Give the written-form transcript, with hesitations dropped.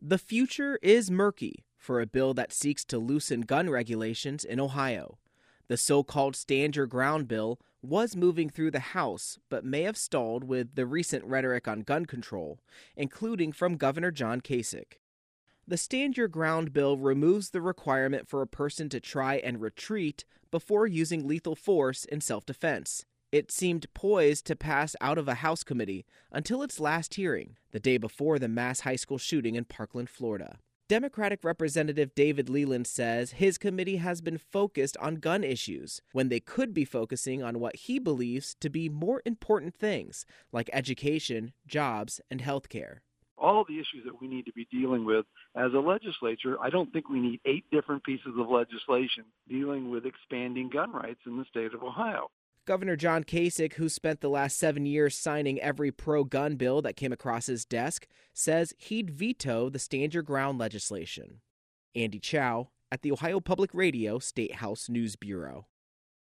The future is murky for a bill that seeks to loosen gun regulations in Ohio. The so-called Stand Your Ground bill was moving through the House, but may have stalled with the recent rhetoric on gun control, including from Governor John Kasich. The Stand Your Ground bill removes the requirement for a person to try and retreat before using lethal force in self-defense. It seemed poised to pass out of a House committee until its last hearing, the day before the mass high school shooting in Parkland, Florida. Democratic Representative David Leland says his committee has been focused on gun issues when they could be focusing on what he believes to be more important things, like education, jobs, and health care. All the issues that we need to be dealing with as a legislature, I don't think we need 8 different pieces of legislation dealing with expanding gun rights in the state of Ohio. Governor John Kasich, who spent the last 7 years signing every pro-gun bill that came across his desk, says he'd veto the Stand Your Ground legislation. Andy Chow at the Ohio Public Radio State House News Bureau.